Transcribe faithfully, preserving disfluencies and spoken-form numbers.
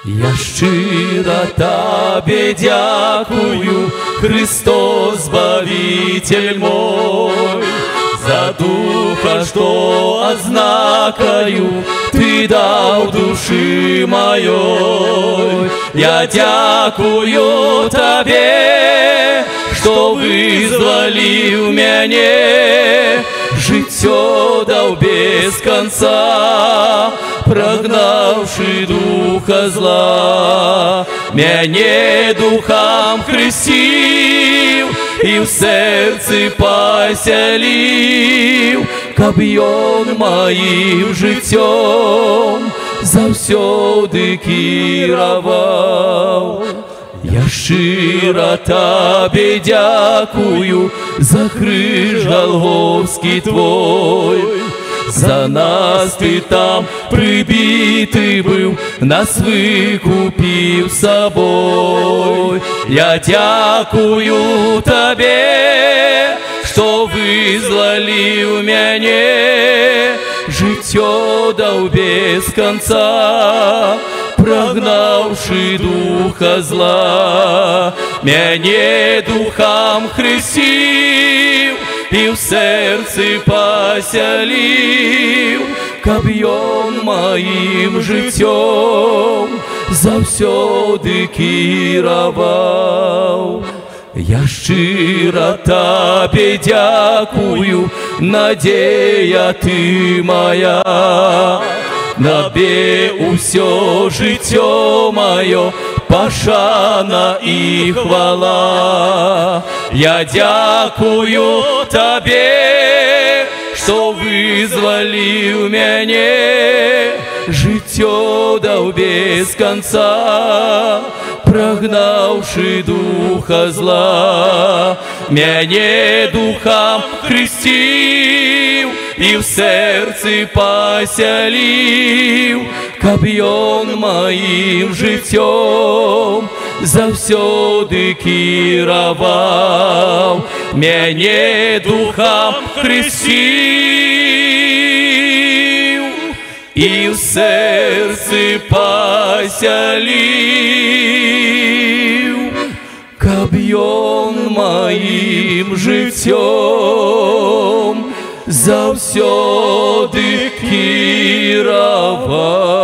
Я щиро Тебе дякую, Христос, Збавитель мой, за Духа, что ознакою Ты дал души моей. Я дякую Тебе, что вызволил меня, життя дал без конца, прогнавши духа зла. Мяне духом хрестил и в сердце поселил, каб ён моим життем завсёды кіраваў. Я щиро Тебе дякую за крыж Голгофский Твой, за нас Ты там прибитый был, нас выкупив собой. Я дякую Тебе, что вызволил меня, життя дал без конца, прогнавши духа зла. Мяне духом хрестил и в сердце поселил, каб ён моим життем завсёды кіраваў. Я щиро Тебе дякую, надея Ты моя, Тебе усё життя мое пошана и хвала. Я дякую Тебе, что вызволил меня, життя дал без конца, прогнавши духа зла. Мяне духом хрестил и в сердце поселил, каб ён моим життем завсёды кіраваў. Мяне духом хрестил и в сердце поселил, каб ён моим життем завсёды кіраваў.